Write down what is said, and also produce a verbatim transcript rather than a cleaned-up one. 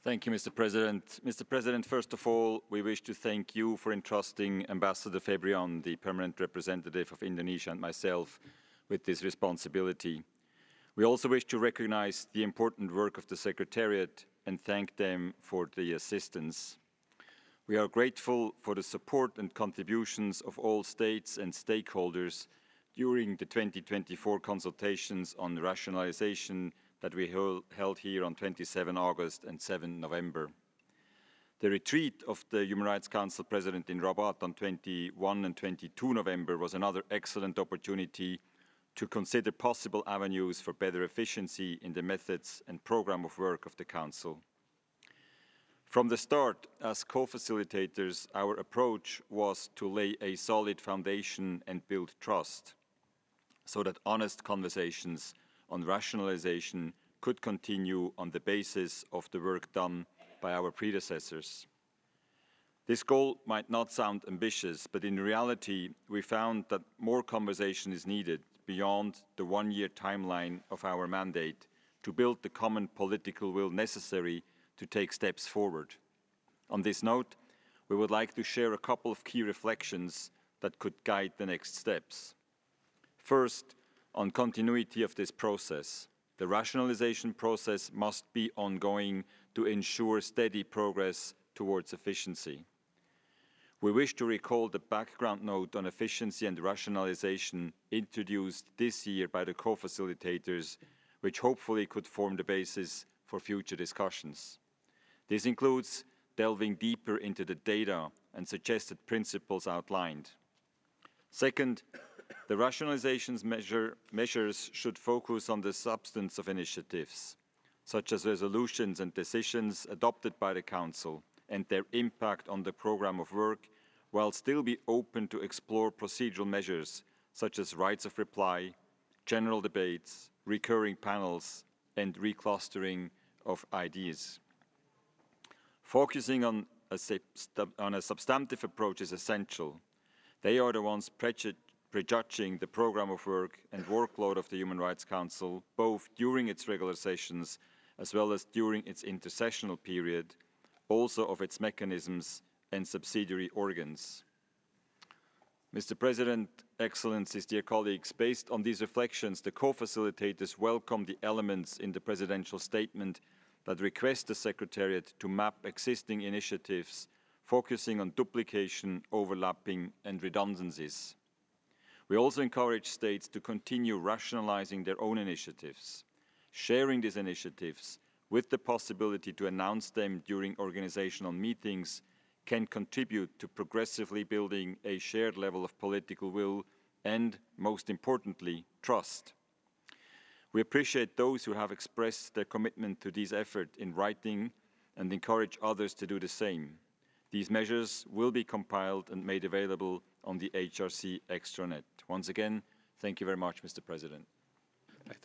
Thank you, Mister President. Mister President, first of all, we wish to thank you for entrusting Ambassador Febrion, the permanent representative of Indonesia, and myself with this responsibility. We also wish to recognize the important work of the Secretariat and thank them for the assistance. We are grateful for the support and contributions of all states and stakeholders during the twenty twenty-four consultations on rationalization that we held here on twenty-seventh August and seventh November. The retreat of the Human Rights Council President in Rabat on twenty-first and twenty-second November was another excellent opportunity to consider possible avenues for better efficiency in the methods and programme of work of the Council. From the start, as co-facilitators, our approach was to lay a solid foundation and build trust, so that honest conversations on rationalization could continue on the basis of the work done by our predecessors. This goal might not sound ambitious, but in reality, we found that more conversation is needed beyond the one-year timeline of our mandate to build the common political will necessary to take steps forward. On this note, we would like to share a couple of key reflections that could guide the next steps. First, on continuity of this process. The rationalization process must be ongoing to ensure steady progress towards efficiency. We wish to recall the background note on efficiency and rationalization introduced this year by the co-facilitators, which hopefully could form the basis for future discussions. This includes delving deeper into the data and suggested principles outlined. Second, the rationalization measure, measures should focus on the substance of initiatives, such as resolutions and decisions adopted by the Council and their impact on the programme of work, while still be open to explore procedural measures such as rights of reply, general debates, recurring panels, and reclustering of ideas. Focusing on a, on a substantive approach is essential. They are the ones prejudging the programme of work and workload of the Human Rights Council, both during its regular sessions as well as during its intersessional period, also of its mechanisms and subsidiary organs. Mister President, Excellencies, dear colleagues, based on these reflections, the co-facilitators welcome the elements in the Presidential Statement that request the Secretariat to map existing initiatives, focusing on duplication, overlapping, and redundancies. We also encourage states to continue rationalizing their own initiatives, sharing these initiatives with the possibility to announce them during organizational meetings can contribute to progressively building a shared level of political will and, most importantly, trust. We appreciate those who have expressed their commitment to these efforts in writing and encourage others to do the same. These measures will be compiled and made available on the H R C extranet. Once again, thank you very much, Mister President.